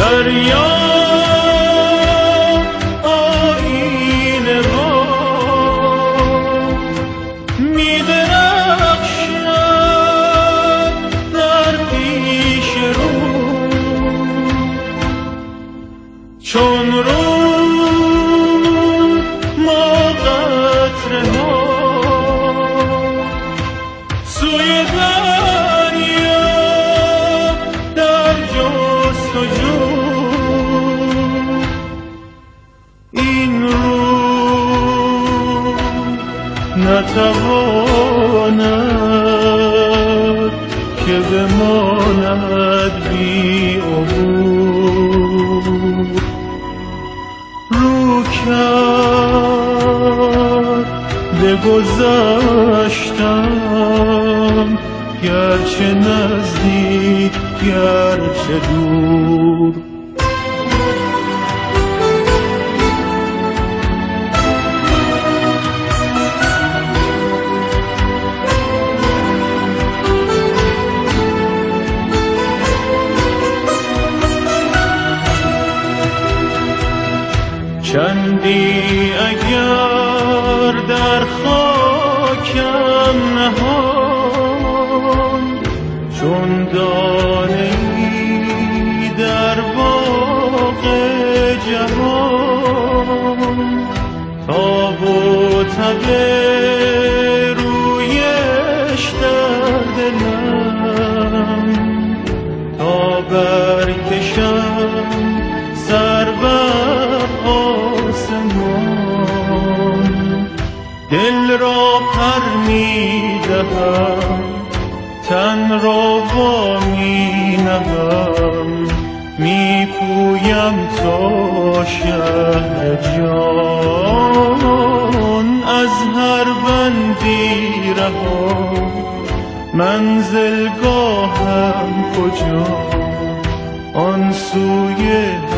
دریا آینه ها می‌درخشد در پیش رو، چون رو ما قطره ها سوی دریا در جستجو، این رو نتواند که بماند بی عبور. رو کرد به گذشتم، گرچه نزدیک گرچه دور. چندی اگر در خاکم نهان، چون دانه‌ای در باغ جهان، تاب و تب رویش در دلم، تا برکشم سر بر آسمان. دل را پر می‌دهم، تن را وا می‌نهم، می‌پویم تا شهر جان. از هر بندی رها، منزلگاهم کجا؟ آن سوی